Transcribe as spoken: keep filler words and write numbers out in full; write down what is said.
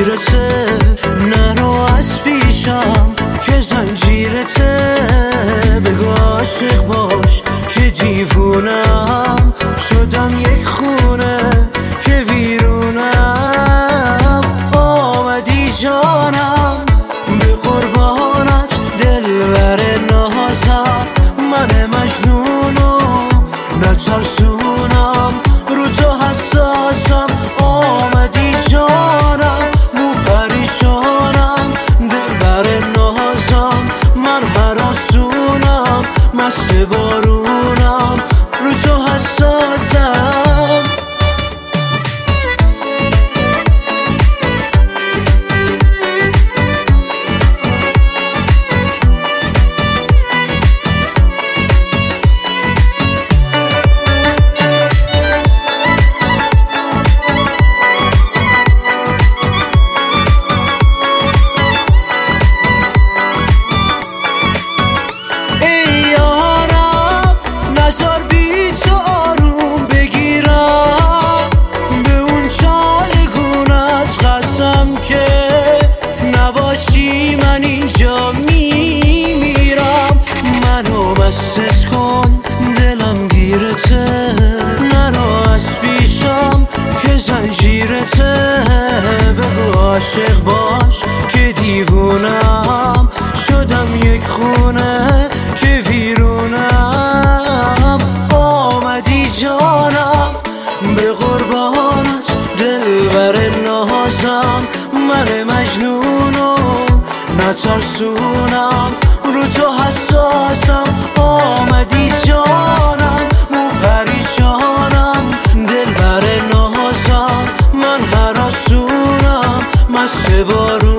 گیرته، نرو از پیشم که زنجیرته. بگو عاشق باش که دیوونم، شدم یک خونه که ویرونم. آمدی جانم به قربانت، دلبر نازت، من مجنونو نترسونم، رو تو حساسم. آمدی جانم مو پریشانم، دلبر نازم، من هراسونم، مست بارونم، رو تو حساسم. من اینجا میمیرم، منو بسیز کن دلم گیرته، نرو از پیشم که زنجیرته. بگو عاشق باش که دیوونم، شدم یک خونه که ویرونم. آمدی جانم به قربانت، دلبر نازم، من مجنونو نترسونم، رو تو حساسم. آمدی جانم مو پریشانم، دلبر نازم، من هراسونم، مست بارون.